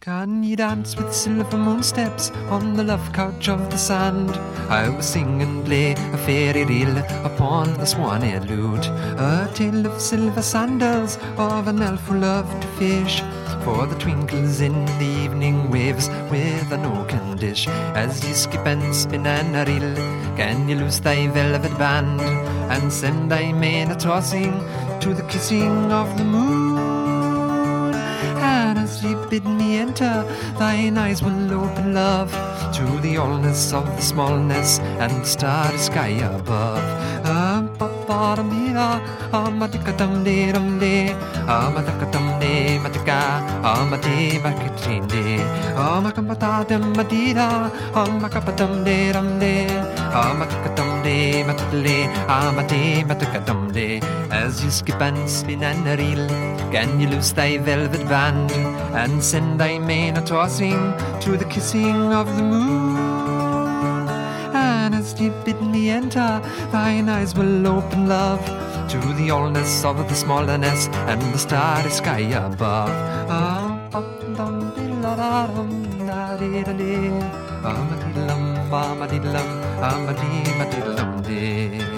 Can you dance with silver moon steps on the love couch of the sand? I will sing and play a fairy reel upon the swan-eared lute, a tale of silver sandals of an elf who loved to fish, for the twinkles in the evening waves with an oaken dish. As you skip and spin and reel, can you loose thy velvet band and send thy mane a-tossing to the kissing of the moon? And as you bid me enter, thine eyes will open, love, to the allness of the smallness and the starry sky above. Amadika dum de dum de, amadika dum de matika, amade bakitinde, amakapata dum madida, amakapatum de dum de, amadika dum de matale, amade matika dum de. As you skip and spin and reel, can you loose thy velvet band and send thy mane a-tossing to the kissing of the moon? And as you bid me enter, thine eyes will open, love, to the allness of the smallness and the starry sky above. Amadilum, amadilum, amadilum, amadilum,